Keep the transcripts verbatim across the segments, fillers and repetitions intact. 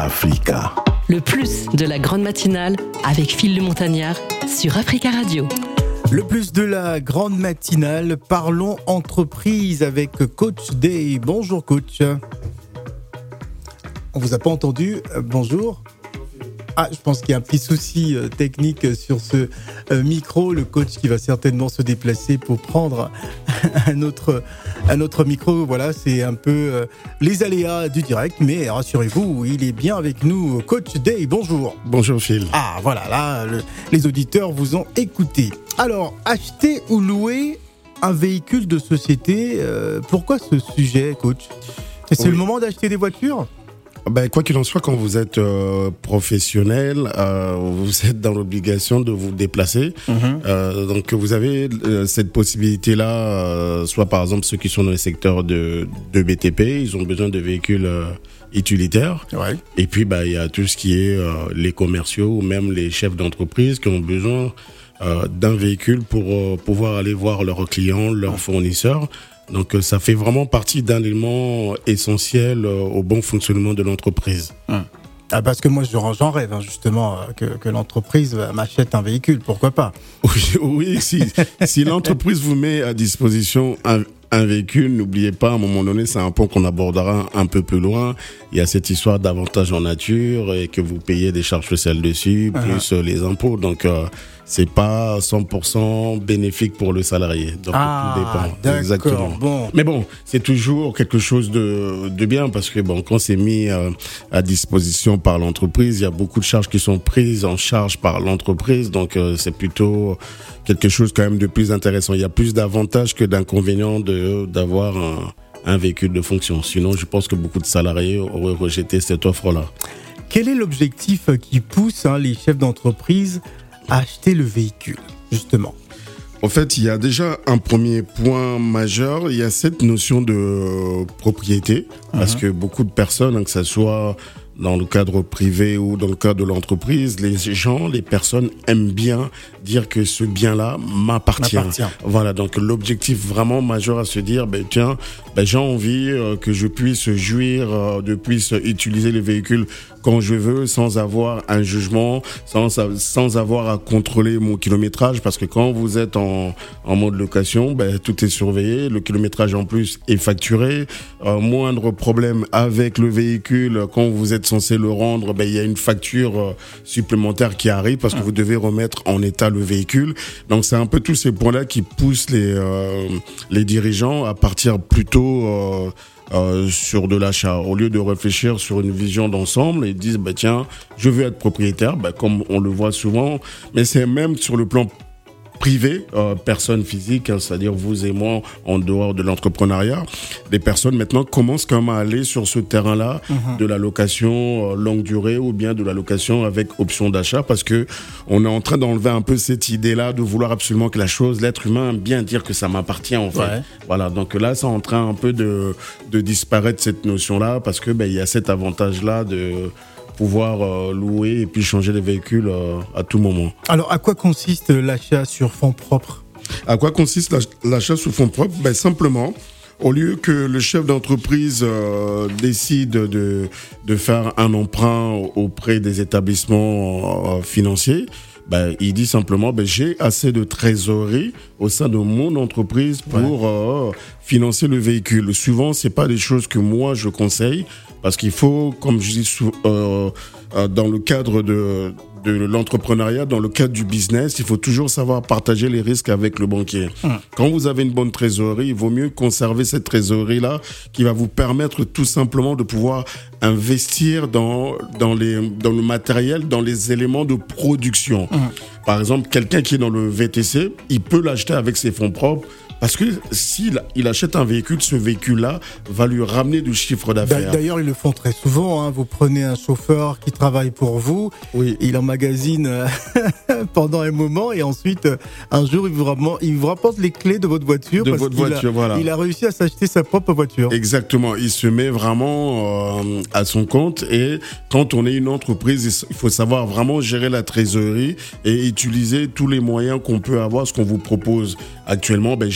Africa. Le plus de la grande matinale avec Phil le Montagnard sur Africa Radio. Le plus de la grande matinale, parlons entreprise avec Coach Day. Bonjour coach. On vous a pas entendu, euh, bonjour. Ah, je pense qu'il y a un petit souci euh, technique sur ce euh, micro. Le coach qui va certainement se déplacer pour prendre un autre, un autre micro. Voilà, c'est un peu euh, les aléas du direct. Mais rassurez-vous, il est bien avec nous. Coach Day, bonjour. Bonjour Phil. Ah, voilà, là, le, les auditeurs vous ont écouté. Alors, acheter ou louer un véhicule de société, euh, pourquoi ce sujet, coach ? C'est oui. le moment d'acheter des voitures ? Ben, quoi qu'il en soit, quand vous êtes euh, professionnel, euh, vous êtes dans l'obligation de vous déplacer. Mmh. Euh, donc, vous avez euh, cette possibilité-là, euh, soit par exemple ceux qui sont dans les secteurs de, de B T P, ils ont besoin de véhicules euh, utilitaires. Ouais. Et puis, ben, il y a tout ce qui est euh, les commerciaux ou même les chefs d'entreprise qui ont besoin euh, d'un véhicule pour euh, pouvoir aller voir leurs clients, leurs fournisseurs. Donc, ça fait vraiment partie d'un élément essentiel au bon fonctionnement de l'entreprise. Hum. Ah, parce que moi, j'en rêve, hein, justement, que, que l'entreprise m'achète un véhicule, pourquoi pas ? Oui, oui si, si l'entreprise vous met à disposition un, un véhicule, n'oubliez pas, à un moment donné, c'est un point qu'on abordera un peu plus loin. Il y a cette histoire d'avantages en nature et que vous payez des charges sociales dessus, uh-huh. plus euh, les impôts. Donc, euh, c'est pas cent pour cent bénéfique pour le salarié. Donc, ah, tout dépend. D'accord, exactement. Bon. Mais bon, c'est toujours quelque chose de, de bien parce que bon, quand c'est mis euh, à disposition par l'entreprise, il y a beaucoup de charges qui sont prises en charge par l'entreprise. Donc, euh, c'est plutôt quelque chose quand même de plus intéressant. Il y a plus d'avantages que d'inconvénients de, d'avoir un, un véhicule de fonction. Sinon, je pense que beaucoup de salariés auraient rejeté cette offre-là. Quel est l'objectif qui pousse hein, les chefs d'entreprise à acheter le véhicule, justement ? En fait, il y a déjà un premier point majeur, il y a cette notion de propriété, mmh. parce que beaucoup de personnes, que ça soit dans le cadre privé ou dans le cadre de l'entreprise, les gens, les personnes aiment bien dire que ce bien-là m'appartient. m'appartient. Voilà, donc l'objectif vraiment majeur à se dire, ben tiens, ben j'ai envie euh, que je puisse jouir, euh, de puisse utiliser les véhicules quand je veux, sans avoir un jugement, sans sans avoir à contrôler mon kilométrage, parce que quand vous êtes en en mode location, ben tout est surveillé, le kilométrage en plus est facturé, euh, moindre problème avec le véhicule quand vous êtes censé le rendre, ben il y a une facture euh, supplémentaire qui arrive parce que vous devez remettre en état le véhicule. Donc c'est un peu tous ces points-là qui poussent les euh, les dirigeants à partir plutôt euh, euh, sur de l'achat au lieu de réfléchir sur une vision d'ensemble. Ils disent bah tiens, je veux être propriétaire, bah comme on le voit souvent, mais c'est même sur le plan privé, euh, personnes physiques, hein, c'est-à-dire vous et moi, en dehors de l'entrepreneuriat, les personnes maintenant commencent quand même à aller sur ce terrain-là mmh. de la location euh, longue durée ou bien de la location avec option d'achat, parce que on est en train d'enlever un peu cette idée-là de vouloir absolument que la chose, l'être humain aime bien dire que ça m'appartient en fait. Ouais. Voilà, donc là, c'est en train un peu de de disparaître cette notion-là, parce que ben il y a cet avantage-là de pouvoir euh, louer et puis changer les véhicules euh, à tout moment. Alors, à quoi consiste l'achat sur fonds propres ? À quoi consiste l'achat sur fonds propres ? Ben, simplement, au lieu que le chef d'entreprise euh, décide de, de faire un emprunt auprès des établissements euh, financiers, ben, il dit simplement, ben, j'ai assez de trésorerie au sein de mon entreprise pour ouais. euh, financer le véhicule. Souvent, c'est pas des choses que moi je conseille, parce qu'il faut, comme je dis, euh, euh, dans le cadre de, de l'entrepreneuriat, dans le cadre du business, il faut toujours savoir partager les risques avec le banquier. Hum. Quand vous avez une bonne trésorerie, il vaut mieux conserver cette trésorerie-là qui va vous permettre tout simplement de pouvoir investir dans, dans, les, dans le matériel, dans les éléments de production. Hum. Par exemple, quelqu'un qui est dans le V T C, il peut l'acheter avec ses fonds propres. Parce que s'il il achète un véhicule, ce véhicule-là va lui ramener du chiffre d'affaires. D'ailleurs, ils le font très souvent. Hein. Vous prenez un chauffeur qui travaille pour vous, oui. il emmagasine pendant un moment et ensuite, un jour, il vous, rapporte, il vous rapporte les clés de votre voiture. De parce votre qu'il voiture, a, voilà. Il a réussi à s'acheter sa propre voiture. Exactement. Il se met vraiment euh, à son compte, et quand on est une entreprise, il faut savoir vraiment gérer la trésorerie et utiliser tous les moyens qu'on peut avoir. Ce qu'on vous propose actuellement, ben, j'ai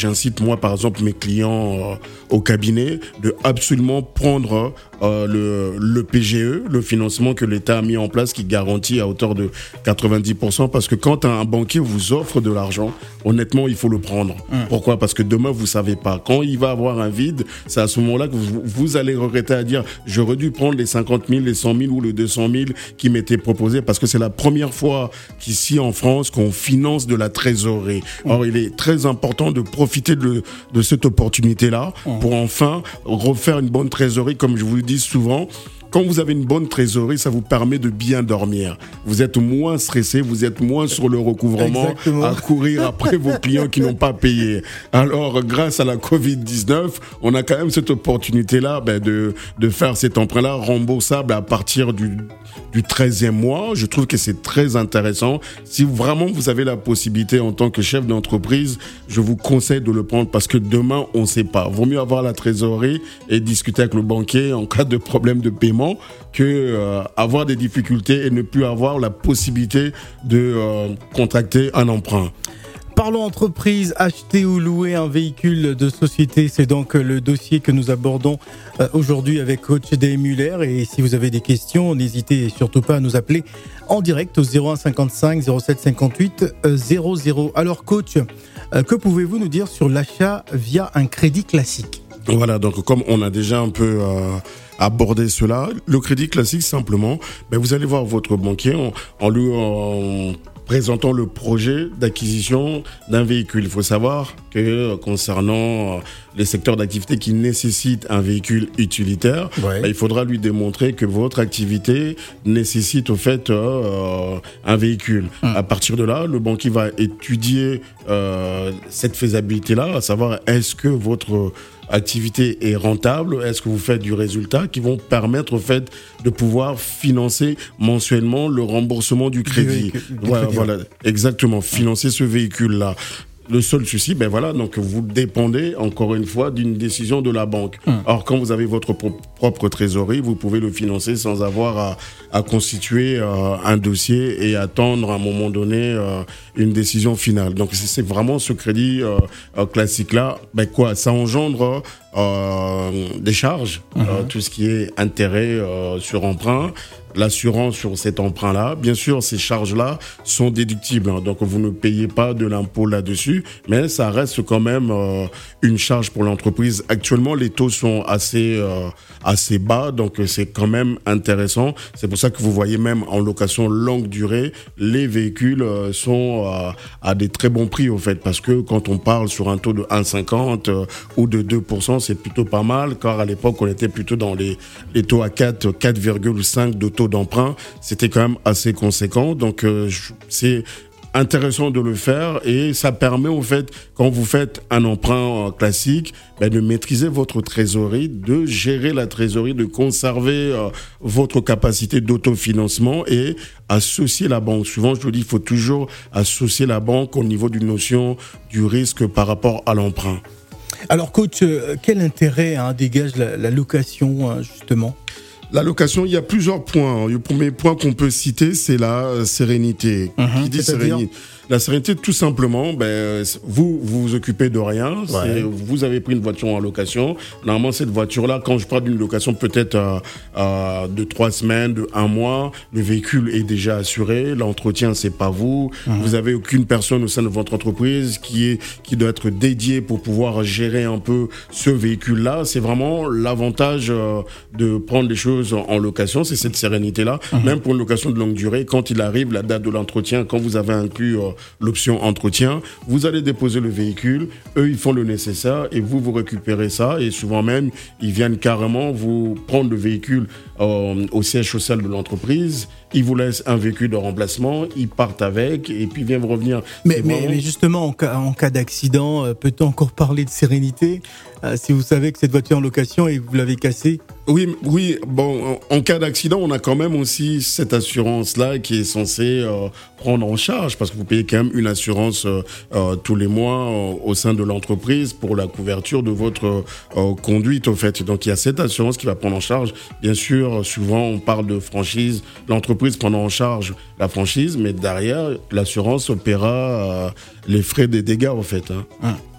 j'incite moi par exemple mes clients euh, au cabinet de absolument prendre euh, le, le P G E, le financement que l'État a mis en place qui garantit à hauteur de quatre-vingt-dix pour cent, parce que quand un banquier vous offre de l'argent, honnêtement il faut le prendre. Mmh. Pourquoi ? Parce que demain vous savez pas. Quand il va avoir un vide, c'est à ce moment-là que vous, vous allez regretter à dire j'aurais dû prendre les cinquante mille, les cent mille ou les deux cent mille qui m'étaient proposés, parce que c'est la première fois qu'ici en France qu'on finance de la trésorerie. Mmh. Alors il est très important de profiter de, de cette opportunité-là mmh. pour enfin refaire une bonne trésorerie, comme je vous le dis souvent. Quand vous avez une bonne trésorerie, ça vous permet de bien dormir. Vous êtes moins stressé, vous êtes moins sur le recouvrement. Exactement. À courir après vos clients qui n'ont pas payé. Alors, grâce à la covid dix-neuf, on a quand même cette opportunité-là ben, de, de faire cet emprunt-là remboursable à partir du, du treizième mois. Je trouve que c'est très intéressant. Si vraiment vous avez la possibilité en tant que chef d'entreprise, je vous conseille de le prendre, parce que demain, on ne sait pas. Vaut mieux avoir la trésorerie et discuter avec le banquier en cas de problème de paiement que euh, avoir des difficultés et ne plus avoir la possibilité de euh, contracter un emprunt. Parlons entreprise, acheter ou louer un véhicule de société, c'est donc le dossier que nous abordons aujourd'hui avec coach D. Muller. Et si vous avez des questions, n'hésitez surtout pas à nous appeler en direct au zéro un cinquante-cinq zéro sept cinquante-huit zéro zéro. Alors coach, que pouvez-vous nous dire sur l'achat via un crédit classique ? Voilà, donc comme on a déjà un peu euh, abordé cela, le crédit classique simplement, ben vous allez voir votre banquier en, en lui en présentant le projet d'acquisition d'un véhicule. Il faut savoir que concernant les secteurs d'activité qui nécessitent un véhicule utilitaire, ouais. ben, il faudra lui démontrer que votre activité nécessite au fait euh, un véhicule. Hum. À partir de là, le banquier va étudier euh, cette faisabilité-là, à savoir est-ce que votre activité est rentable, est-ce que vous faites du résultat, qui vont permettre au fait de pouvoir financer mensuellement le remboursement du crédit. Du, du voilà, crédit. Voilà, exactement, financer ce véhicule-là. Le seul souci, ben voilà, donc vous dépendez encore une fois d'une décision de la banque. Hum. Or, quand vous avez votre pro- propre trésorerie, vous pouvez le financer sans avoir à, à constituer euh, un dossier et attendre à un moment donné euh, une décision finale. Donc, c'est, c'est vraiment ce crédit euh, euh, classique-là. Ben quoi, ça engendre euh, des charges, hum. euh, tout ce qui est intérêt euh, sur emprunt. L'assurance sur cet emprunt-là. Bien sûr, ces charges-là sont déductibles, hein, donc vous ne payez pas de l'impôt là-dessus, mais ça reste quand même euh, une charge pour l'entreprise. Actuellement, les taux sont assez euh, assez bas, donc c'est quand même intéressant. C'est pour ça que vous voyez même en location longue durée, les véhicules euh, sont euh, à des très bons prix au fait, parce que quand on parle sur un taux de un virgule cinquante euh, ou de deux pour cent, c'est plutôt pas mal, car à l'époque, on était plutôt dans les, les taux à quatre, quatre virgule cinq de taux d'emprunt, c'était quand même assez conséquent. Donc euh, c'est intéressant de le faire, et ça permet au fait, quand vous faites un emprunt euh, classique, ben, de maîtriser votre trésorerie, de gérer la trésorerie, de conserver euh, votre capacité d'autofinancement et associer la banque. Souvent, je vous dis, il faut toujours associer la banque au niveau d'une notion du risque par rapport à l'emprunt. Alors coach, euh, quel intérêt hein, dégage la, la location hein, justement ? La location, il y a plusieurs points. Le premier point qu'on peut citer, c'est la sérénité. Mmh, Qui dit sérénité ? La sérénité, tout simplement, ben, vous, vous vous occupez de rien. Ouais. C'est, vous avez pris une voiture en location. Normalement, cette voiture-là, quand je parle d'une location peut-être euh, euh, de trois semaines, de un mois, le véhicule est déjà assuré. L'entretien, c'est pas vous. Mmh. Vous avez aucune personne au sein de votre entreprise qui est, qui doit être dédiée pour pouvoir gérer un peu ce véhicule-là. C'est vraiment l'avantage euh, de prendre les choses en location. C'est cette sérénité-là. Mmh. Même pour une location de longue durée, quand il arrive la date de l'entretien, quand vous avez inclus euh, l'option entretien, vous allez déposer le véhicule, eux ils font le nécessaire et vous vous récupérez ça, et souvent même ils viennent carrément vous prendre le véhicule euh, au siège social de l'entreprise, ils vous laissent un véhicule de remplacement, ils partent avec et puis viennent revenir. Mais, mais, vraiment... mais justement en cas, en cas d'accident, euh, peut-on encore parler de sérénité euh, si vous savez que cette voiture est en location et que vous l'avez cassée? Oui, oui. Bon, en, en cas d'accident, on a quand même aussi cette assurance-là qui est censée euh, prendre en charge, parce que vous payez quand même une assurance euh, euh, tous les mois euh, au sein de l'entreprise pour la couverture de votre euh, conduite, au fait. Donc, il y a cette assurance qui va prendre en charge. Bien sûr, souvent, on parle de franchise. L'entreprise prend en charge la franchise, mais derrière, l'assurance paiera euh, les frais des dégâts, au fait. Hein. Hum.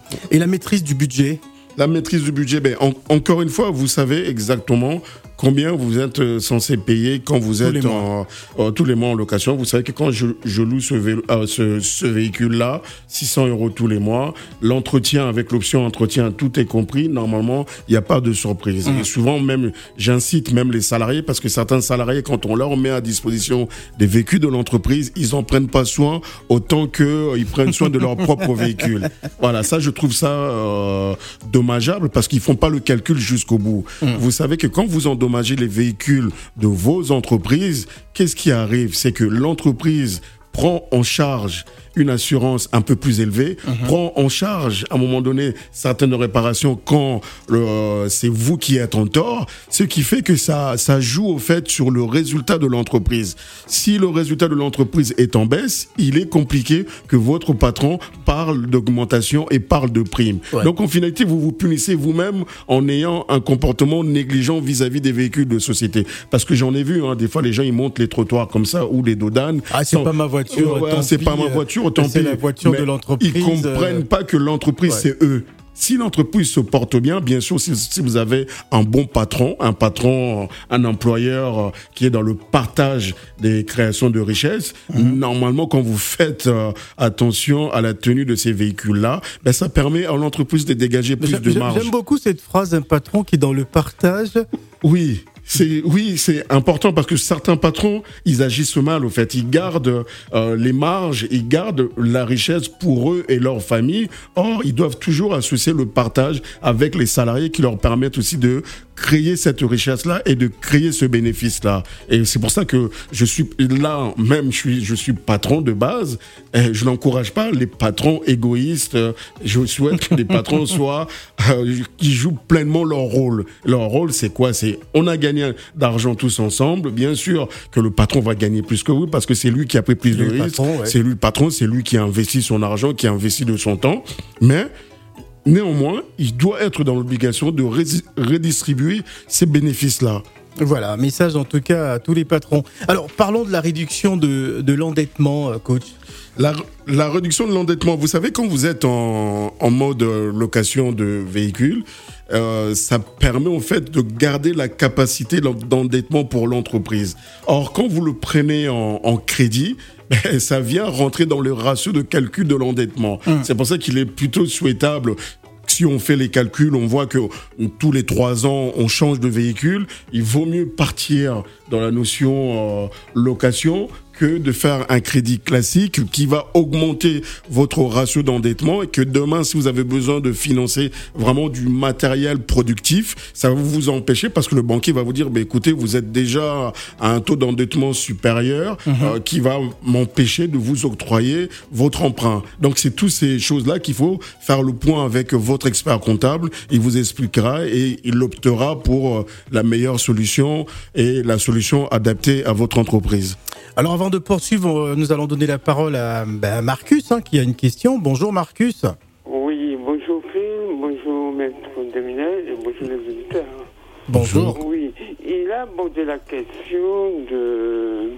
Et la maîtrise du budget ? La maîtrise du budget, ben, en, encore une fois, vous savez exactement combien vous êtes censé payer quand vous êtes tous les en, euh, tous les mois en location. Vous savez que quand je, je loue ce, vélo, euh, ce, ce véhicule-là, six cents euros tous les mois, l'entretien avec l'option entretien, tout est compris. Normalement, il n'y a pas de surprise. Mmh. Et souvent, même, j'incite même les salariés, parce que certains salariés, quand on leur met à disposition des véhicules de l'entreprise, ils en prennent pas soin autant qu'ils euh, prennent soin de leur propre véhicule. Voilà, ça, je trouve ça euh, dommageable parce qu'ils font pas le calcul jusqu'au bout. Mmh. Vous savez que quand vous endommagez les véhicules de vos entreprises, qu'est-ce qui arrive? C'est que l'entreprise prend en charge une assurance un peu plus élevée, mmh. prend en charge à un moment donné certaines réparations quand euh, c'est vous qui êtes en tort, ce qui fait que ça, ça joue au fait sur le résultat de l'entreprise. Si le résultat de l'entreprise est en baisse, il est compliqué que votre patron parle d'augmentation et parle de prime. Ouais. Donc en finalité, vous vous punissez vous-même en ayant un comportement négligent vis-à-vis des véhicules de société. Parce que j'en ai vu, hein, des fois les gens ils montent les trottoirs comme ça ou les dodanes. Ah, c'est sans... pas ma voiture. Ouais, c'est pas ma voiture. Autant c'est la voiture de l'entreprise. Ils comprennent euh... pas que l'entreprise, ouais. c'est eux. Si l'entreprise se porte bien, bien sûr, si, si vous avez un bon patron, un patron, un employeur qui est dans le partage des créations de richesses, mmh. normalement, quand vous faites euh, attention à la tenue de ces véhicules-là, ben, ça permet à l'entreprise de dégager plus j'aime, de marge. J'aime beaucoup cette phrase, un patron qui est dans le partage. Oui. C'est, oui, c'est important parce que certains patrons, ils agissent mal, au fait. Ils gardent euh, les marges, ils gardent la richesse pour eux et leur famille. Or, ils doivent toujours associer le partage avec les salariés qui leur permettent aussi de créer cette richesse-là et de créer ce bénéfice-là. Et c'est pour ça que je suis là, même je suis, je suis patron de base. Et je n'encourage pas les patrons égoïstes. Je souhaite que les patrons soient, euh, qui jouent pleinement leur rôle. Leur rôle, c'est quoi? C'est, on a gagné d'argent tous ensemble. Bien sûr que le patron va gagner plus que vous parce que c'est lui qui a pris plus de risques. Patron, ouais. C'est lui le patron, c'est lui qui a investi son argent, qui a investi de son temps. Mais néanmoins, il doit être dans l'obligation de ré- redistribuer ces bénéfices-là. Voilà, message en tout cas à tous les patrons. Alors, parlons de la réduction de, de l'endettement, coach. La, la réduction de l'endettement, vous savez, quand vous êtes en, en mode location de véhicules, euh, ça permet en fait de garder la capacité d'endettement pour l'entreprise. Or, quand vous le prenez en, en crédit, ben, ça vient rentrer dans le ratio de calcul de l'endettement. Mmh. C'est pour ça qu'il est plutôt souhaitable. Si on fait les calculs, on voit que tous les trois ans, on change de véhicule. Il vaut mieux partir dans la notion euh, location que de faire un crédit classique qui va augmenter votre ratio d'endettement et que demain, si vous avez besoin de financer vraiment du matériel productif, ça va vous empêcher parce que le banquier va vous dire, bah, écoutez, vous êtes déjà à un taux d'endettement supérieur mmh. euh, qui va m'empêcher de vous octroyer votre emprunt. Donc, c'est toutes ces choses-là qu'il faut faire le point avec votre expert comptable. Il vous expliquera et il optera pour la meilleure solution et la solution adaptée à votre entreprise. Alors avant de poursuivre, nous allons donner la parole à, ben, à Marcus hein, qui a une question. Bonjour Marcus. Oui, bonjour Phil, bonjour Maître Deminel et bonjour les auditeurs. Bonjour. Oui, il a abordé la question de,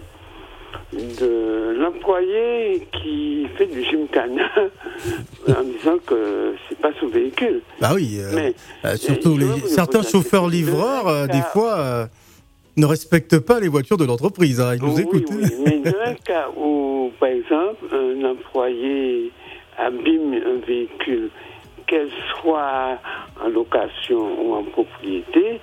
de l'employé qui fait du gymkhana en disant que c'est pas son véhicule. Bah oui, euh, mais, euh, surtout les, certains chauffeurs-livreurs, euh, des fois... Euh, ne respectent pas les voitures de l'entreprise. Hein. Ils nous oui, écoutent. Oui, mais dans un cas où, par exemple, un employé abîme un véhicule, qu'elle soit en location ou en propriété,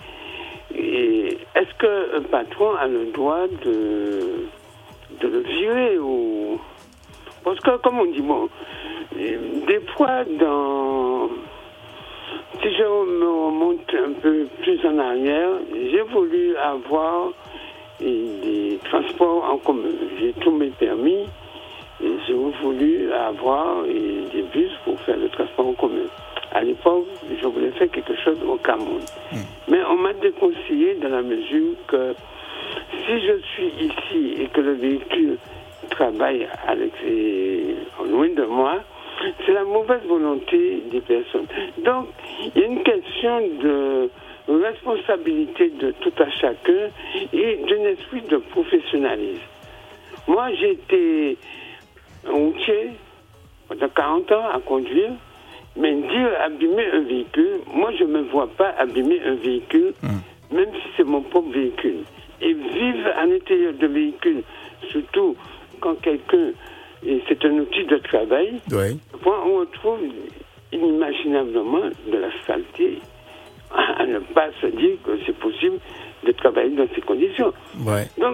et est-ce qu'un patron a le droit de, de le virer ou... Parce que, comme on dit, bon, des fois, dans... Si je me remonte un peu plus en arrière, j'ai voulu avoir des transports en commun. J'ai tous mes permis et j'ai voulu avoir des bus pour faire le transport en commun. À l'époque, je voulais faire quelque chose au Cameroun. Mmh. Mais on m'a déconseillé dans la mesure que si je suis ici et que le véhicule travaille à loin de moi, c'est la mauvaise volonté des personnes. Donc, il y a une question de responsabilité de tout à chacun et d'un esprit de professionnalisme. Moi, j'ai été routier pendant quarante ans à conduire Mais dire abîmer un véhicule, moi je ne me vois pas abîmer un véhicule, mmh. même si c'est mon propre véhicule. Et vivre à l'intérieur de véhicule, surtout quand quelqu'un, et c'est un outil de travail, oui. on retrouve inimaginablement de la saleté, à ne pas se dire que c'est possible de travailler dans ces conditions. Ouais. Donc,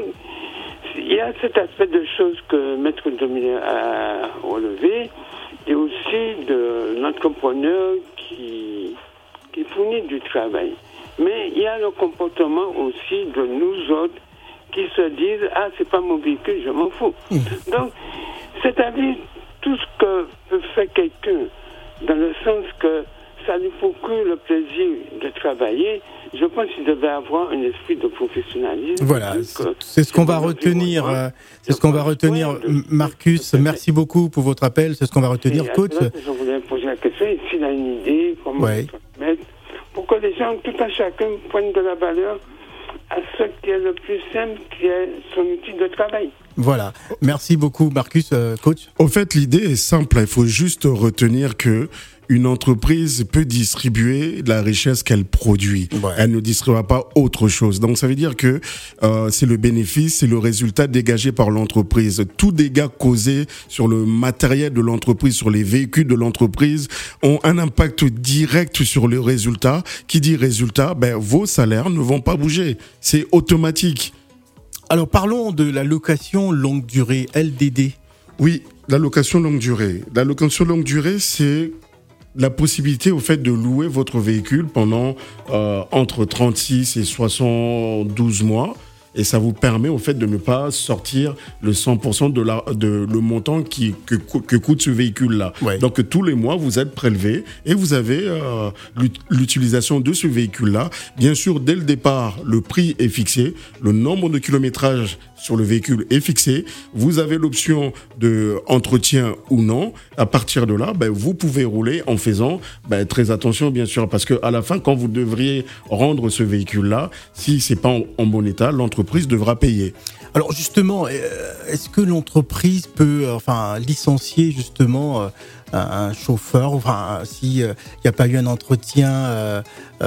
il y a cet aspect de choses que Maître Dominique a relevé, et aussi de l'entrepreneur qui, qui fournit du travail. Mais il y a le comportement aussi de nous autres qui se disent « Ah, c'est pas mon véhicule, je m'en fous. Mmh. » Donc, c'est-à-dire tout ce que peut faire quelqu'un, dans le sens que ça lui procure le plaisir de travailler, je pense qu'il devait avoir un esprit de professionnalisme. Voilà, c'est ce qu'on va retenir. Euh, c'est ce qu'on va retenir, Marcus. Merci beaucoup pour votre appel. C'est ce qu'on va retenir, coach. Je voulais poser la question. S'il a une idée, comment ouais. mettre, pour que les gens, tout un chacun, prennent de la valeur à ce qui est le plus simple, qui est son outil de travail. Voilà. Merci beaucoup, Marcus, euh, coach. Au fait, l'idée est simple. Il faut juste retenir que une entreprise peut distribuer la richesse qu'elle produit. Ouais. Elle ne distribuera pas autre chose. Donc, ça veut dire que euh, c'est le bénéfice, c'est le résultat dégagé par l'entreprise. Tout dégât causé sur le matériel de l'entreprise, sur les véhicules de l'entreprise, ont un impact direct sur le résultat. Qui dit résultat, ben, vos salaires ne vont pas bouger. C'est automatique. Alors, parlons de la location longue durée, L D D. Oui, la location longue durée. La location longue durée, c'est la possibilité au fait de louer votre véhicule pendant euh, entre trente-six et soixante-douze mois. Et ça vous permet au fait de ne pas sortir le cent pour cent de, la, de le montant qui, que, que coûte ce véhicule-là. Ouais. Donc tous les mois, vous êtes prélevé et vous avez euh, l'utilisation de ce véhicule-là. Bien sûr, dès le départ, le prix est fixé, le nombre de kilométrages sur le véhicule est fixé. Vous avez l'option de entretien ou non. À partir de là, ben, vous pouvez rouler en faisant ben, très attention, bien sûr, parce que à la fin, quand vous devriez rendre ce véhicule-là, si c'est pas en, en bon état, l'entreprise devra payer. Alors justement, est-ce que l'entreprise peut, enfin, licencier justement un chauffeur, enfin, si il n'y a pas eu un entretien euh,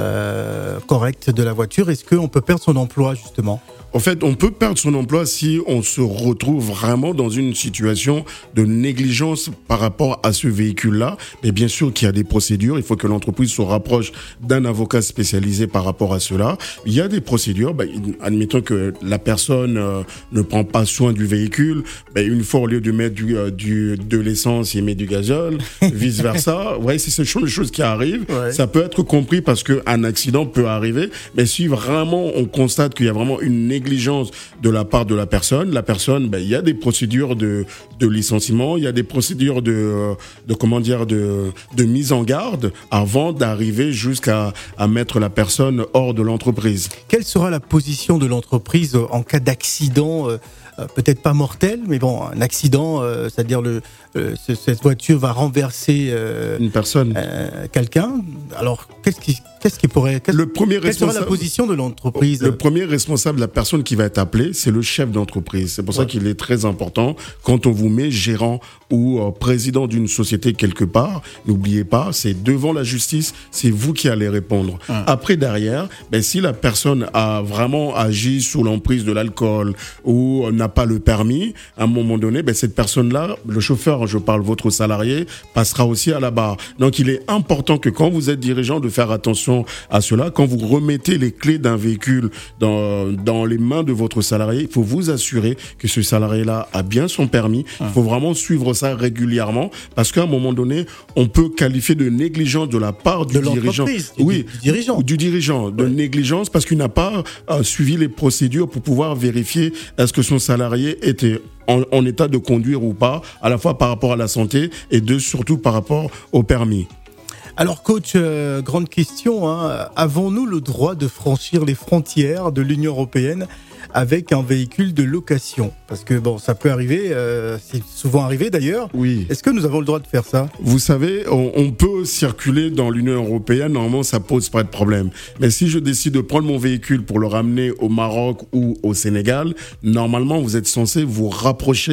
euh, correct de la voiture, est-ce qu'on peut perdre son emploi justement ? En fait, on peut perdre son emploi si on se retrouve vraiment dans une situation de négligence par rapport à ce véhicule-là. Mais bien sûr qu'il y a des procédures. Il faut que l'entreprise se rapproche d'un avocat spécialisé par rapport à cela. Il y a des procédures. Ben, admettons que la personne euh, ne prend pas soin du véhicule. Ben, une fois, au lieu de mettre du, euh, du, de l'essence, il met du gazole, vice-versa. Ouais, c'est ce genre de choses qui arrivent. Ouais. Ça peut être compris parce qu'un accident peut arriver. Mais si vraiment on constate qu'il y a vraiment une négligence négligence de la part de la personne. La personne, ben, il y a des procédures de, de licenciement, il y a des procédures de, de comment dire, de, de mise en garde avant d'arriver jusqu'à à mettre la personne hors de l'entreprise. Quelle sera la position de l'entreprise en cas d'accident, euh, peut-être pas mortel, mais bon, un accident, euh, c'est-à-dire le, euh, cette voiture va renverser euh, une personne, euh, quelqu'un. Alors, qu'est-ce qui, qu'est-ce qui pourrait, qu'est-ce, le premier quelle sera la position de l'entreprise ? Le premier responsable, la personne qui va être appelée, c'est le chef d'entreprise. C'est pour ouais. ça qu'il est très important quand on vous met gérant ou euh, président d'une société quelque part. N'oubliez pas, c'est devant la justice, c'est vous qui allez répondre. Ouais. Après, derrière, ben, si la personne a vraiment agi sous l'emprise de l'alcool ou euh, n'a pas le permis, à un moment donné, ben, cette personne-là, le chauffeur, je parle votre salarié, passera aussi à la barre. Donc, il est important que quand vous êtes dirigeant, de faire attention à cela. Quand vous remettez les clés d'un véhicule dans, dans les mains de votre salarié, il faut vous assurer que ce salarié-là a bien son permis. Il faut vraiment suivre ça régulièrement parce qu'à un moment donné, on peut qualifier de négligence de la part du de dirigeant. Oui, du, du dirigeant. Ou du dirigeant. De ouais. négligence parce qu'il n'a pas euh, suivi les procédures pour pouvoir vérifier est-ce que son salarié était en, en état de conduire ou pas, à la fois par rapport à la santé et de, surtout par rapport au permis. Alors coach, euh, grande question, hein, avons-nous le droit de franchir les frontières de l'Union européenne avec un véhicule de location ? Parce que bon, ça peut arriver, euh, c'est souvent arrivé d'ailleurs. Oui. Est-ce que nous avons le droit de faire ça ? Vous savez, on, on peut circuler dans l'Union européenne, normalement ça pose pas de problème. Mais si je décide de prendre mon véhicule pour le ramener au Maroc ou au Sénégal, normalement vous êtes censé vous rapprocher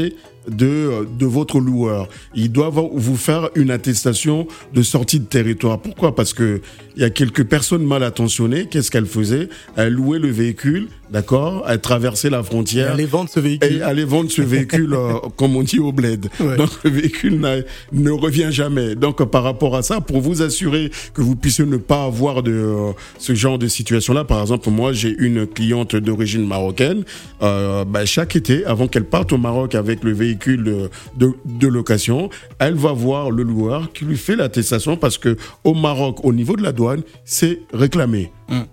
de, de votre loueur. Il doit vous faire une attestation de sortie de territoire. Pourquoi ? Parce que il y a quelques personnes mal attentionnées. Qu'est-ce qu'elles faisaient ? Elles louaient le véhicule, d'accord ? Elles traversaient la frontière. Et allaient vendre ce véhicule. Et allaient vendre ce véhicule, euh, comme on dit, au bled. Ouais. Donc, le véhicule ne revient jamais. Donc, par rapport à ça, pour vous assurer que vous puissiez ne pas avoir de euh, ce genre de situation-là, par exemple, moi, j'ai une cliente d'origine marocaine. Euh, bah, chaque été, avant qu'elle parte au Maroc avec le véhicule de, de, de location, elle va voir le loueur qui lui fait l'attestation parce que au Maroc, au niveau de la douane, c'est réclamé. Hum.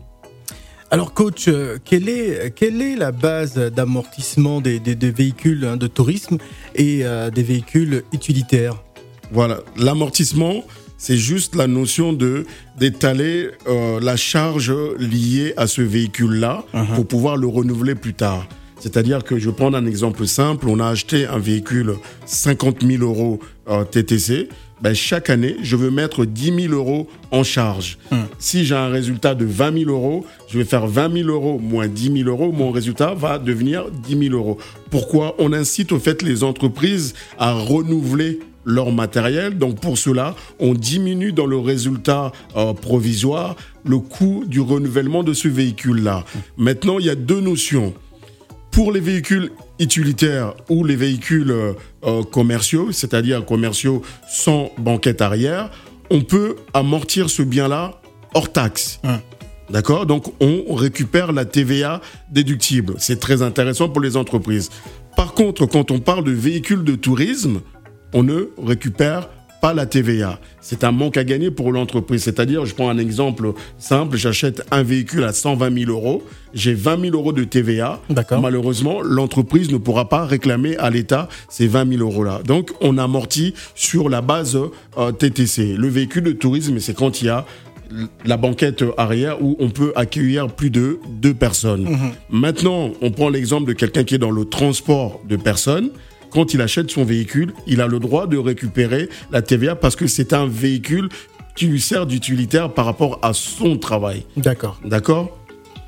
Alors coach, euh, quelle est quelle est la base d'amortissement des, des, des véhicules hein, de tourisme et euh, des véhicules utilitaires ? Voilà, l'amortissement, c'est juste la notion de d'étaler euh, la charge liée à ce véhicule-là uh-huh. pour pouvoir le renouveler plus tard. C'est-à-dire que je vais prendre un exemple simple, on a acheté un véhicule cinquante mille euros euh, T T C, ben chaque année, je veux mettre dix mille euros en charge. Hum. Si j'ai un résultat de vingt mille euros, je vais faire vingt mille euros moins dix mille euros, mon résultat va devenir dix mille euros. Pourquoi ? On incite au fait les entreprises à renouveler leur matériel. Donc pour cela, on diminue dans le résultat euh, provisoire le coût du renouvellement de ce véhicule-là. Hum. Maintenant, il y a deux notions. Pour les véhicules utilitaires ou les véhicules euh, commerciaux, c'est-à-dire commerciaux sans banquette arrière, on peut amortir ce bien-là hors taxe. Hum. D'accord ? Donc, on récupère la T V A déductible. C'est très intéressant pour les entreprises. Par contre, quand on parle de véhicules de tourisme, on ne récupère pas la T V A. C'est un manque à gagner pour l'entreprise. C'est-à-dire, je prends un exemple simple, j'achète un véhicule à cent vingt mille euros, j'ai vingt mille euros de T V A. D'accord. Malheureusement, l'entreprise ne pourra pas réclamer à l'État ces vingt mille euros-là. Donc, on amortit sur la base euh, T T C. Le véhicule de tourisme, c'est quand il y a la banquette arrière où on peut accueillir plus de deux personnes. Mmh. Maintenant, on prend l'exemple de quelqu'un qui est dans le transport de personnes. Quand il achète son véhicule, il a le droit de récupérer la T V A parce que c'est un véhicule qui lui sert d'utilitaire par rapport à son travail. D'accord. D'accord ?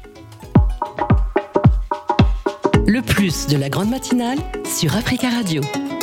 Le plus de la grande matinale sur Africa Radio.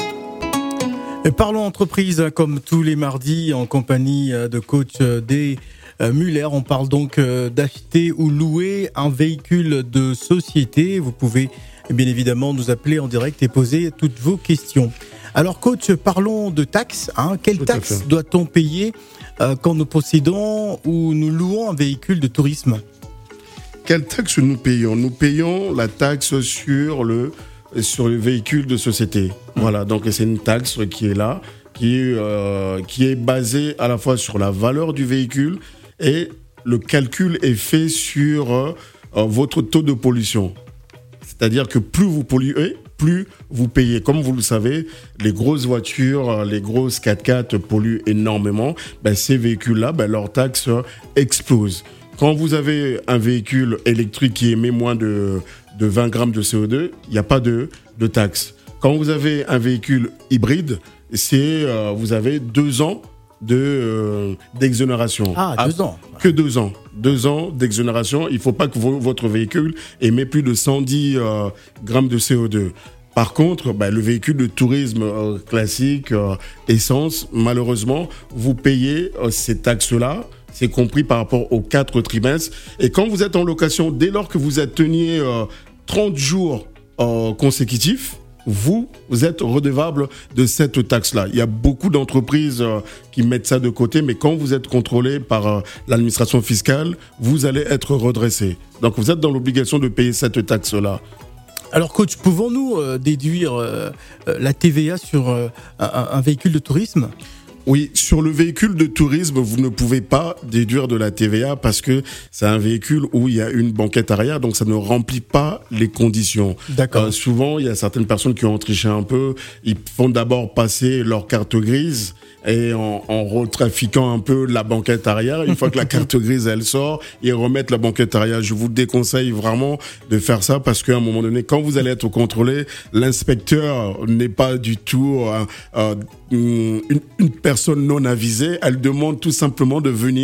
Et parlons entreprise, comme tous les mardis, en compagnie de coach D. Muller. On parle donc d'acheter ou louer un véhicule de société. Vous pouvez bien évidemment nous appeler en direct et poser toutes vos questions. Alors coach, parlons de taxes. Hein. Quelle Tout taxe doit-on payer euh, quand nous possédons ou nous louons un véhicule de tourisme ? Quelle taxe nous payons ? Nous payons la taxe sur le, sur le véhicule de société. Mmh. Voilà, donc c'est une taxe qui est là, qui est, euh, qui est basée à la fois sur la valeur du véhicule et le calcul est fait sur euh, votre taux de pollution. C'est-à-dire que plus vous polluez, plus vous payez. Comme vous le savez, les grosses voitures, les grosses quatre-quatre polluent énormément. Ben, ces véhicules-là, ben, leur taxe explose. Quand vous avez un véhicule électrique qui émet moins de, de vingt grammes de C O deux, il n'y a pas de, de taxe. Quand vous avez un véhicule hybride, c'est, euh, vous avez deux ans de, euh, d'exonération. Ah, deux ans. Que deux ans. Deux ans d'exonération. Il ne faut pas que vo- votre véhicule émet plus de cent dix euh, grammes de C O deux. Par contre, bah, le véhicule de tourisme euh, classique, euh, essence, malheureusement, vous payez euh, ces taxes-là. C'est compris par rapport aux quatre trimestres. Et quand vous êtes en location, dès lors que vous êtes tenu euh, trente jours euh, consécutifs, vous, vous êtes redevable de cette taxe-là. Il y a beaucoup d'entreprises euh, qui mettent ça de côté, mais quand vous êtes contrôlé par euh, l'administration fiscale, vous allez être redressé. Donc, vous êtes dans l'obligation de payer cette taxe-là. Alors, coach, pouvons-nous euh, déduire euh, la T V A sur euh, un, un véhicule de tourisme ? Oui, sur le véhicule de tourisme, vous ne pouvez pas déduire de la T V A parce que c'est un véhicule où il y a une banquette arrière, donc ça ne remplit pas les conditions. D'accord. Euh, souvent, il y a certaines personnes qui ont triché un peu. Ils font d'abord passer leur carte grise et en, en retrafiquant un peu la banquette arrière. Une fois que la carte grise, elle sort, ils remettent la banquette arrière. Je vous déconseille vraiment de faire ça parce qu'à un moment donné, quand vous allez être contrôlé, l'inspecteur n'est pas du tout euh, euh, une, une personne non avisée. Elle demande tout simplement de venir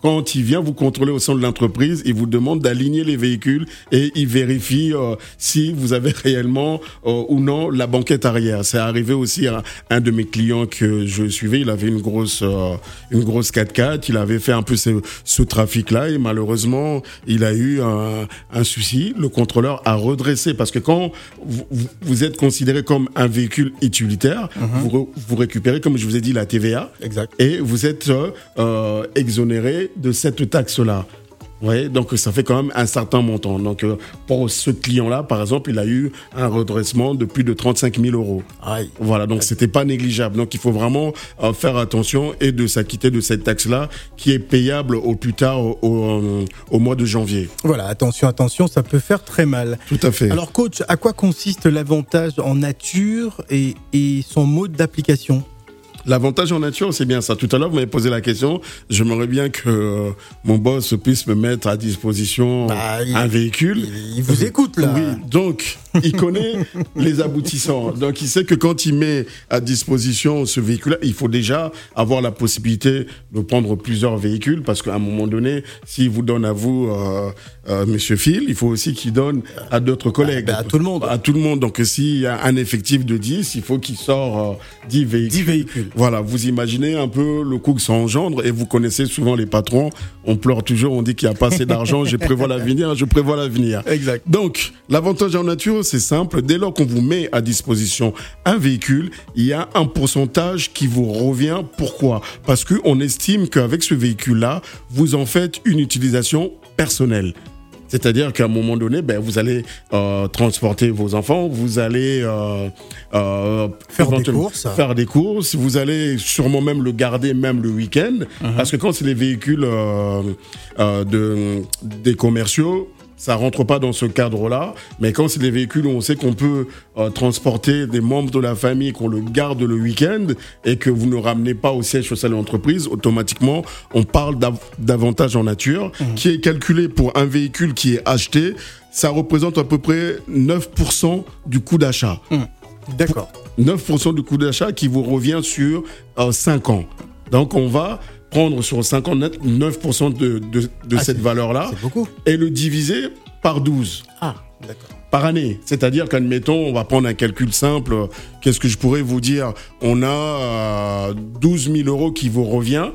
quand il vient vous contrôler au sein de l'entreprise, il vous demande d'aligner les véhicules et il vérifie euh, si vous avez réellement euh, ou non la banquette arrière. C'est arrivé aussi à un de mes clients que je suivais, il avait une grosse euh, une grosse quatre-quatre, il avait fait un peu ce, ce trafic-là et malheureusement, il a eu un, un souci. Le contrôleur a redressé parce que quand vous, vous êtes considéré comme un véhicule utilitaire, mm-hmm. vous, vous récupérez, comme je vous ai dit, la T V A exact. Et vous êtes euh, exonéré de cette taxe-là. Ouais, donc ça fait quand même un certain montant. Donc euh, pour ce client-là, par exemple, il a eu un redressement de plus de trente-cinq mille euros. Aïe. Voilà, donc Aïe. C'était pas négligeable. Donc il faut vraiment euh, faire attention et de s'acquitter de cette taxe-là qui est payable au plus tard au, au, au mois de janvier. Voilà, attention, attention, ça peut faire très mal. Tout à fait. Alors coach, à quoi consiste l'avantage en nature et, et son mode d'application ? L'avantage en nature, c'est bien ça. Tout à l'heure, vous m'avez posé la question. J'aimerais bien que euh, mon boss puisse me mettre à disposition bah, il, un véhicule. Il, il vous écoute, là. Oui, donc, il connaît les aboutissants. Donc, il sait que quand il met à disposition ce véhicule-là, il faut déjà avoir la possibilité de prendre plusieurs véhicules parce qu'à un moment donné, s'il vous donne à vous, euh, euh, Monsieur Phil, il faut aussi qu'il donne à d'autres collègues. Bah, bah, à tout le monde. À tout le monde. Donc, s'il y a un effectif de dix, il faut qu'il sorte euh, dix véhicules. dix véhicules. Voilà, vous imaginez un peu le coût que ça engendre et vous connaissez souvent les patrons, on pleure toujours, on dit qu'il n'y a pas assez d'argent, je prévois l'avenir, je prévois l'avenir. Exact. Donc, l'avantage en nature, c'est simple, dès lors qu'on vous met à disposition un véhicule, il y a un pourcentage qui vous revient. Pourquoi ? Parce qu'on estime qu'avec ce véhicule-là, vous en faites une utilisation personnelle. C'est-à-dire qu'à un moment donné, ben, vous allez euh, transporter vos enfants, vous allez euh, euh, faire des courses, faire des courses, vous allez sûrement même le garder même le week-end, uh-huh. parce que quand c'est les véhicules euh, euh, de des commerciaux, ça rentre pas dans ce cadre-là, mais quand c'est des véhicules où on sait qu'on peut euh, transporter des membres de la famille, qu'on le garde le week-end et que vous ne ramenez pas au siège social de l'entreprise, automatiquement, on parle d'av- d'avantage en nature mmh. qui est calculé pour un véhicule qui est acheté. Ça représente à peu près neuf pour cent du coût d'achat. Mmh. D'accord. neuf pour cent du coût d'achat qui vous revient sur euh, cinq ans. Donc, on va prendre sur cinq ans net neuf pour cent de, de, de ah, cette valeur-là c'est beaucoup. Et le diviser par douze. Ah, d'accord. Par année. C'est-à-dire qu'admettons, on va prendre un calcul simple. Qu'est-ce que je pourrais vous dire ? On a euh, douze mille euros qui vous revient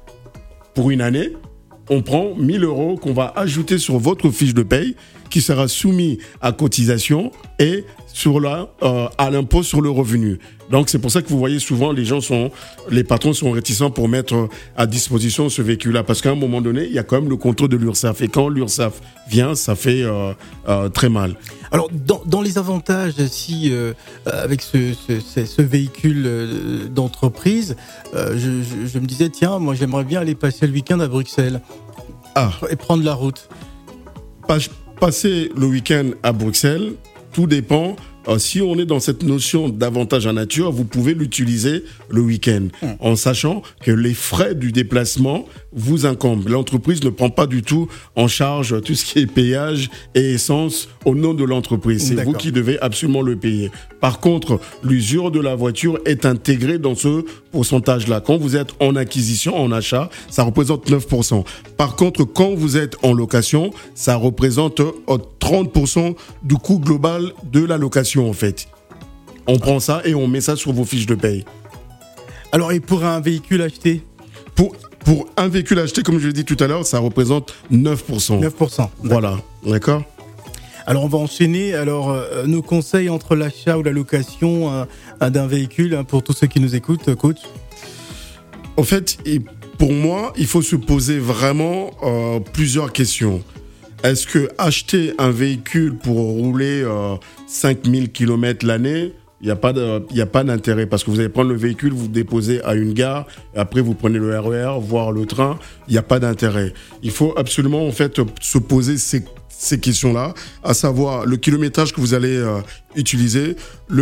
pour une année. On prend mille euros qu'on va ajouter sur votre fiche de paye qui sera soumis à cotisation et sur la, euh, à l'impôt sur le revenu. Donc c'est pour ça que vous voyez souvent les gens sont, les patrons sont réticents pour mettre à disposition ce véhicule-là parce qu'à un moment donné il y a quand même le contrôle de l'URSSAF et quand l'URSSAF vient ça fait euh, euh, très mal. Alors dans, dans les avantages si euh, avec ce, ce, ce, ce véhicule euh, d'entreprise, euh, je, je, je me disais tiens moi j'aimerais bien aller passer le week-end à Bruxelles ah. et prendre la route. Pas, passer le week-end à Bruxelles, tout dépend. Euh, si on est dans cette notion d'avantage en nature, vous pouvez l'utiliser le week-end, mmh. en sachant que les frais du déplacement vous incombent. L'entreprise ne prend pas du tout en charge tout ce qui est péage et essence au nom de l'entreprise. C'est D'accord. vous qui devez absolument le payer. Par contre, l'usure de la voiture est intégrée dans ce pourcentage-là. Quand vous êtes en acquisition, en achat, ça représente neuf pour cent. Par contre, quand vous êtes en location, ça représente trente pour cent du coût global de la location, en fait. On prend ça et on met ça sur vos fiches de paye. Alors, et pour un véhicule acheté ? Pour, pour un véhicule acheté, comme je l'ai dit tout à l'heure, ça représente neuf pour cent. neuf pour cent. Voilà, d'accord ? Alors, on va enchaîner. Alors, euh, nos conseils entre l'achat ou la location euh, d'un véhicule, hein, pour tous ceux qui nous écoutent, coach ? En fait, pour moi, il faut se poser vraiment euh, plusieurs questions. Est-ce que acheter un véhicule pour rouler euh, cinq mille kilomètres l'année, il n'y a pas de, il n'y a pas d'intérêt parce que vous allez prendre le véhicule, vous déposez à une gare, et après vous prenez le R E R, voire le train, il n'y a pas d'intérêt. Il faut absolument en fait se poser ces ces questions-là, à savoir le kilométrage que vous allez euh, utiliser, le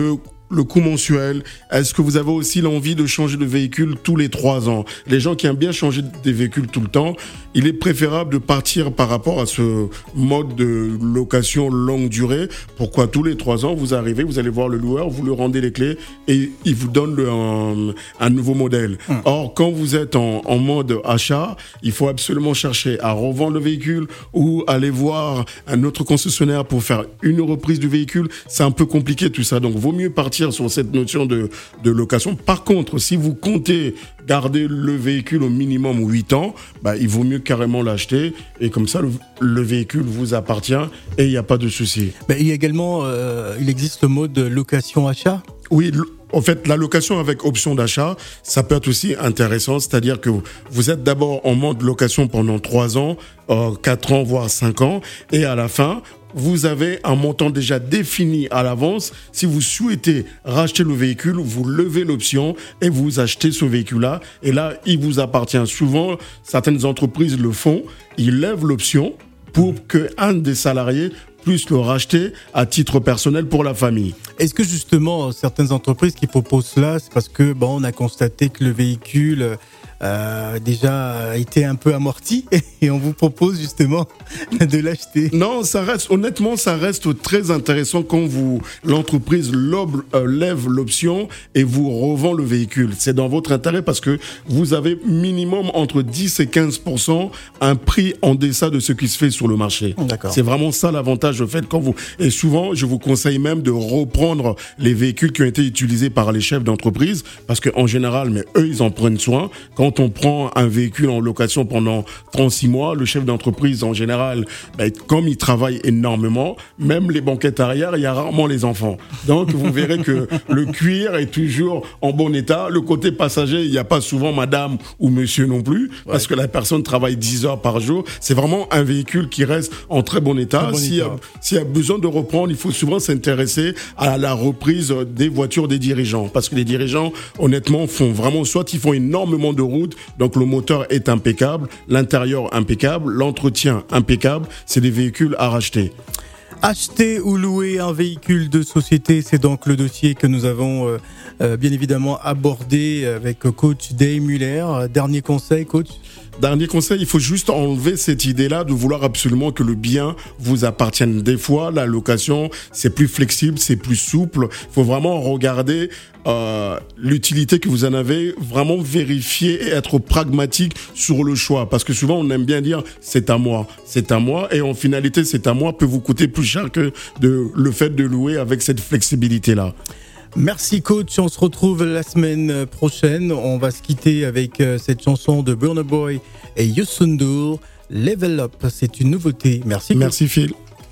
le coût mensuel? Est-ce que vous avez aussi l'envie de changer de véhicule tous les trois ans? Les gens qui aiment bien changer des véhicules tout le temps, il est préférable de partir par rapport à ce mode de location longue durée. Pourquoi tous les trois ans, vous arrivez, vous allez voir le loueur, vous lui rendez les clés et il vous donne le, un, un nouveau modèle. Hum. Or, quand vous êtes en, en mode achat, il faut absolument chercher à revendre le véhicule ou aller voir un autre concessionnaire pour faire une reprise du véhicule. C'est un peu compliqué tout ça, donc vaut mieux partir sur cette notion de, de location. Par contre, si vous comptez garder le véhicule au minimum huit ans, bah, il vaut mieux carrément l'acheter et comme ça, le, le véhicule vous appartient et il n'y a pas de souci. Ben, il y a également, euh, il existe le mode location-achat. Oui, en fait, la location avec option d'achat, ça peut être aussi intéressant. C'est-à-dire que vous êtes d'abord en mode location pendant trois ans, euh, quatre ans, voire cinq ans. Et à la fin, vous avez un montant déjà défini à l'avance. Si vous souhaitez racheter le véhicule, vous levez l'option et vous achetez ce véhicule-là. Et là, il vous appartient. Souvent, certaines entreprises le font. Ils lèvent l'option pour qu'un des salariés puisse le racheter à titre personnel pour la famille. Est-ce que justement, certaines entreprises qui proposent cela, c'est parce que bon, on a constaté que le véhicule euh, déjà a été un peu amorti et on vous propose justement de l'acheter? Non, ça reste, honnêtement, ça reste très intéressant quand vous, l'entreprise lob, euh, lève l'option et vous revend le véhicule. C'est dans votre intérêt parce que vous avez minimum entre dix et quinze pour cent un prix en deçà de ce qui se fait sur le marché. D'accord. C'est vraiment ça l'avantage de fait quand vous, et souvent, je vous conseille même de reprendre les véhicules qui ont été utilisés par les chefs d'entreprise parce qu'en général, mais eux, ils en prennent soin. Quand on prend un véhicule en location pendant trente-six mois, le chef d'entreprise, en général, ben, comme il travaille énormément, même les banquettes arrière, il y a rarement les enfants. Donc, vous verrez que le cuir est toujours en bon état. Le côté passager, il n'y a pas souvent madame ou monsieur non plus, parce ouais. que la personne travaille dix heures par jour. C'est vraiment un véhicule qui reste en très bon état. Bon s'il, y a, s'il y a besoin de reprendre, il faut souvent s'intéresser à la reprise des voitures des dirigeants. Parce que les dirigeants, honnêtement, font vraiment, soit ils font énormément de routes, donc le moteur est impeccable, l'intérieur impeccable, l'entretien impeccable. C'est des véhicules à racheter. Acheter ou louer un véhicule de société, c'est donc le dossier que nous avons euh, euh, bien évidemment abordé avec coach Dave Muller. Dernier conseil, coach? Dernier conseil, il faut juste enlever cette idée-là de vouloir absolument que le bien vous appartienne. Des fois, la location, c'est plus flexible, c'est plus souple. Il faut vraiment regarder euh, l'utilité que vous en avez, vraiment vérifier et être pragmatique sur le choix. Parce que souvent, on aime bien dire « c'est à moi, c'est à moi ». Et en finalité, « c'est à moi » peut vous coûter plus cher que de, le fait de louer avec cette flexibilité-là. Merci coach, on se retrouve la semaine prochaine. On va se quitter avec cette chanson de Burna Boy et Youssou N'Dour, Level Up. C'est une nouveauté. Merci coach. Merci Phil.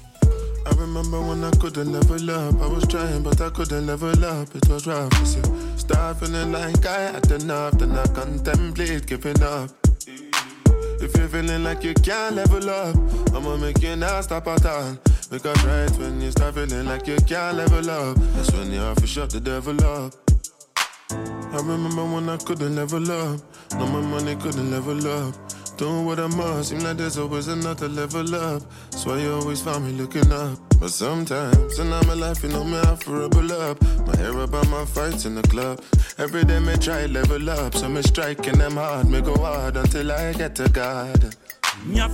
I remember when I couldn't level up. I was trying but I couldn't level up. It was rough. Start feeling like I had enough. Then I contemplate giving up. If you're feeling like you can't level up, I'ma make you not stop at all. Because right when you start feeling like you can't level up, that's when you have to shut the devil up. I remember when I couldn't level up, no my money couldn't level up. Doing what I must, seem like there's always another level up. That's why you always find me looking up. But sometimes, in my life, you know me, I have to rebel up. My hair about my fights in the club. Every day me try level up, so me striking them hard, me go hard until I get to God. You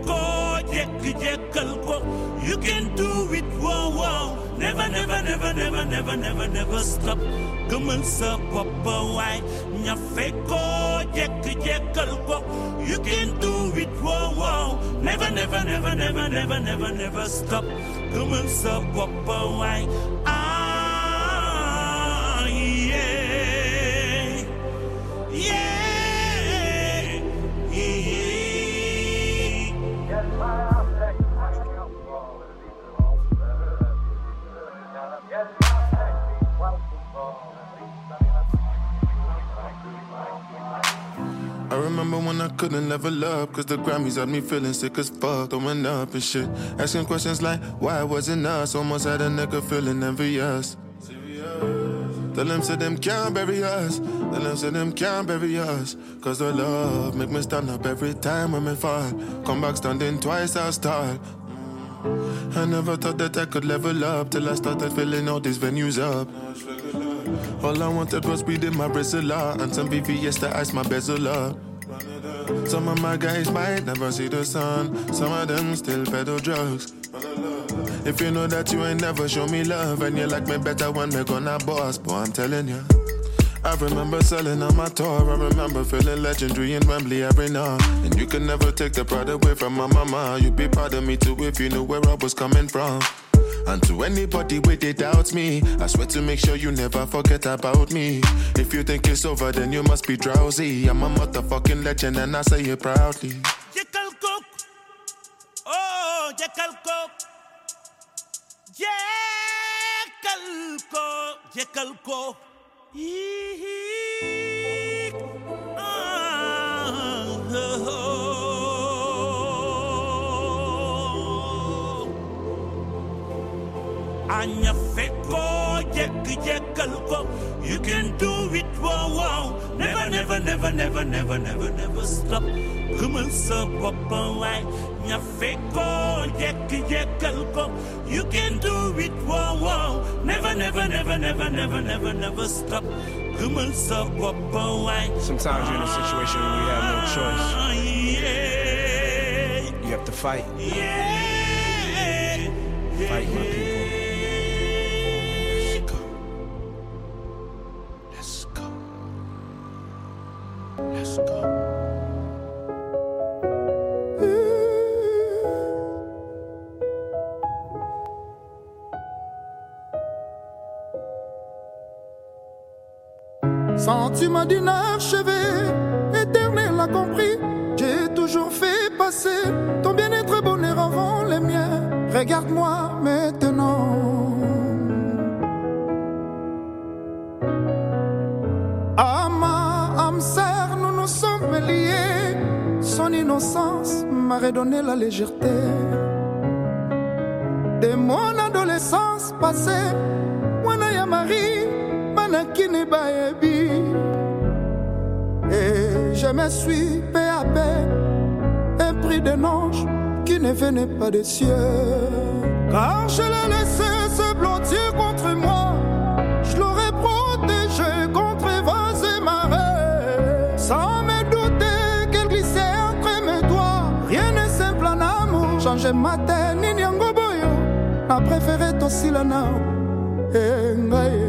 can do it, wow, wow. Never, never, never, never, never, never, never stop. Come on, sir, papa, why? You can do it, wow, wow. Never, never, never, never, never, never, never stop. Come on, sir, papa, why? Ah, yeah, yeah. I remember when I couldn't level up, cause the Grammys had me feeling sick as fuck, throwing up and shit. Asking questions like, why wasn't us? Almost had a nigga feeling envious. Tell them say them can't bury us. Tell them say them can't bury us. Cause the love make me stand up every time when me fall. Come back standing twice as tall. I never thought that I could level up till I started filling all these venues up. All I wanted was weed in my Brazilla and some V V S to ice my bezel up. Some of my guys might never see the sun. Some of them still peddle drugs. If you know that you ain't never show me love and you like me better when me gonna boss, boy, I'm telling you. I remember selling on my tour. I remember feeling legendary in Wembley every night. And you could never take the pride away from my mama. You'd be proud of me too if you knew where I was coming from. And to anybody with it doubts me, I swear to make sure you never forget about me. If you think it's over, then you must be drowsy. I'm a motherfucking legend and I say it proudly. Jekyll Cook. Oh, Jekyll Cook. Jekyll Cook. Jekyll Cook. Eek. Ah, oh, oh. Anya feko, jek jekyll ko. You can do it, wow, wow. Never, never, never, never, never, never, never stop. Come on, so papa, why? Anya feko, jek jekyll ko. You can do it, wow, wow. Never, never, never, never, never, never, never stop. Come on, so papa, why? Sometimes you're in a situation where you have no choice. Yeah. You have to fight. Yeah. Fight, my people. Let's go. Sentiment d'inachevé, éternel a compris. J'ai toujours fait passer ton bien-être, bonheur avant les miens. Regarde-moi maintenant. Ama, âme sœur, nous nous sommes liés. Son innocence m'a redonné la légèreté. De mon adolescence passée, Wana ya Marie, Manakini Baebi. Et je me suis peu à peu épris d'un ange qui ne venait pas des cieux. Car je l'ai laissé se blottir contre moi. Je l'aurais protégé contre vents et marées. Sans me douter qu'elle glissait entre mes doigts. Rien n'est simple en amour. Changer ma tête, ni nyango boyo. A préféré tossi la nao. Eh, ngaye.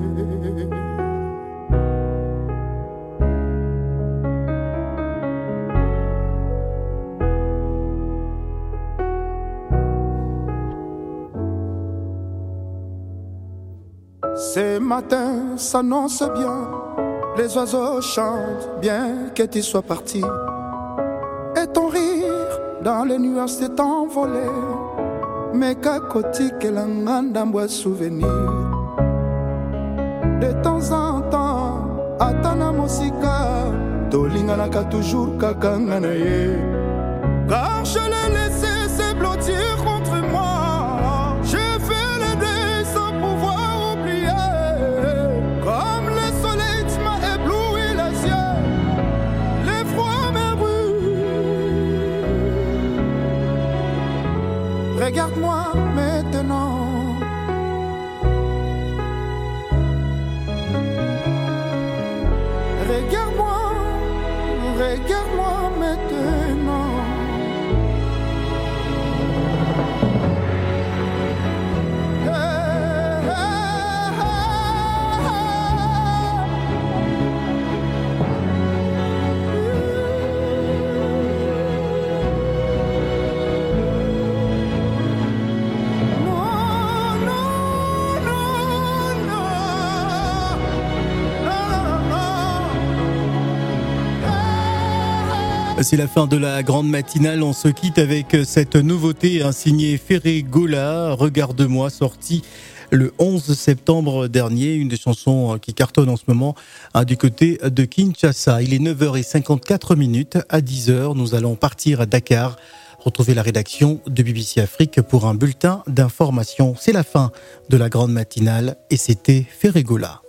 Ce matin s'annonce bien, les oiseaux chantent bien que tu sois parti. Et ton rire dans les nuages s'est envolé. Mais kakoti que l'angandambois souvenir. De temps en temps, atana mosika, tolinganaka toujours kakanganaye. Car je l'ai laissé se blottir contre moi. J'ai fait le deuil sans pouvoir oublier. Comme le soleil tu m'as ébloui les yeux. L'effroi me brûle. Regarde-moi maintenant. Regarde-moi, regarde-moi maintenant. C'est la fin de la grande matinale. On se quitte avec cette nouveauté hein, signée Ferré Gola, Regarde-moi, sortie le onze septembre dernier. Une des chansons qui cartonne en ce moment hein, du côté de Kinshasa. Il est neuf heures cinquante-quatre minutes. À dix heures, nous allons partir à Dakar, retrouver la rédaction de B B C Afrique pour un bulletin d'information. C'est la fin de la grande matinale et c'était Ferré Gola.